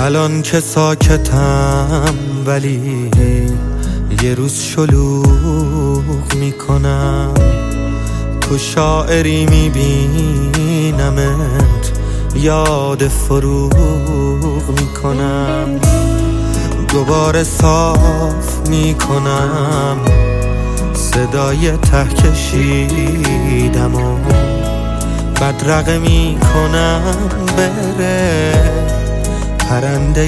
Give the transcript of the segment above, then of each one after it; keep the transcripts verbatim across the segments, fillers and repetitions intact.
الان که ساکتم ولی یه روز شلوغ میکنم، تو شاعری میبینمت یاد فروغ میکنم، دوباره صاف میکنم صدای ته کشیدم و بدرقه میکنم بره پرنده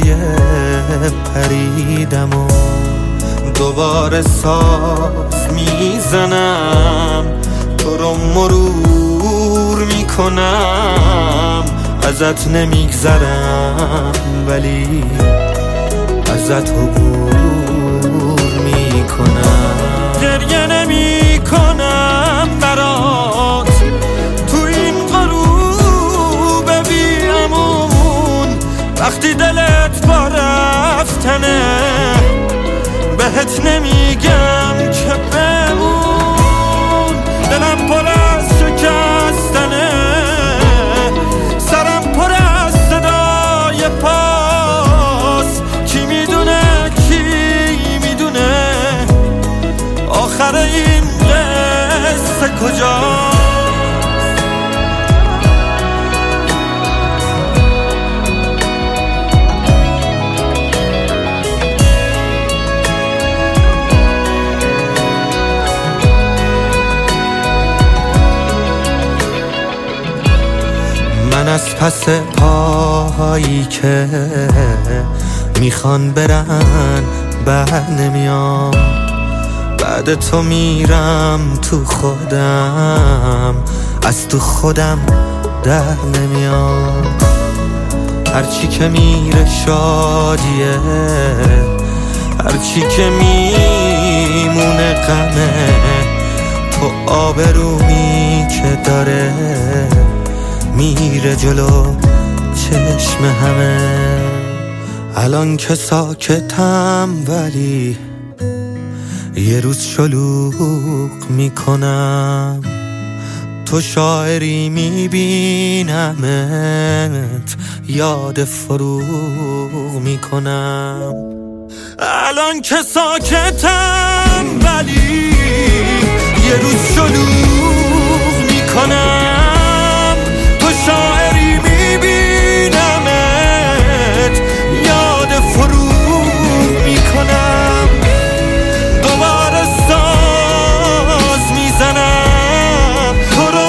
پریدم و دوباره ساز میزنم تو رو مرور میکنم، ازت نمیگذرم ولی ازت عبور میکنم. گریه نمیکنم برات تو این غروب بی امون، وقتی دلت با رفتنه بهت نمیگم که بمون، دلم پر از شکستنه، سرم پر از صدای پاس، کی میدونه کی میدونه آخر این قصه کجاست. من از پس پاهایی که میخوان برن بر نمیام، بعد تو میرم تو خودم، از تو خودم در نمیام، هرچی که میره شادیه، هرچی که میمونه غمه، تو آبرومی که داره میره جلو چشم همه. الان که ساکتم ولی یه روز شلوغ میکنم، تو شاعری میبینمت یاد فروغ میکنم. الان که ساکتم ولی یه روز شلوغ میکنم، تو شاعری میبینمت یاد فروغ میکنم، دوباره ساز میزنم تو رو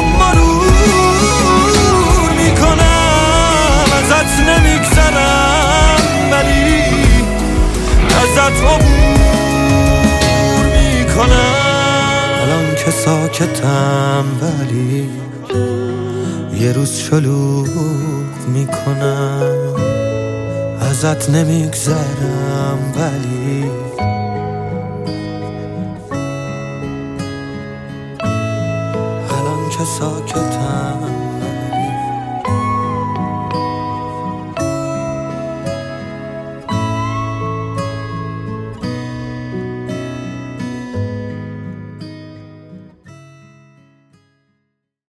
مرور میکنم، ازت نمیگذرم ولی ازت عبور میکنم. الان که ساکتم ولی یه روز شلوغ میکنم، ازت نمیگذرم ولی الان که ساکتم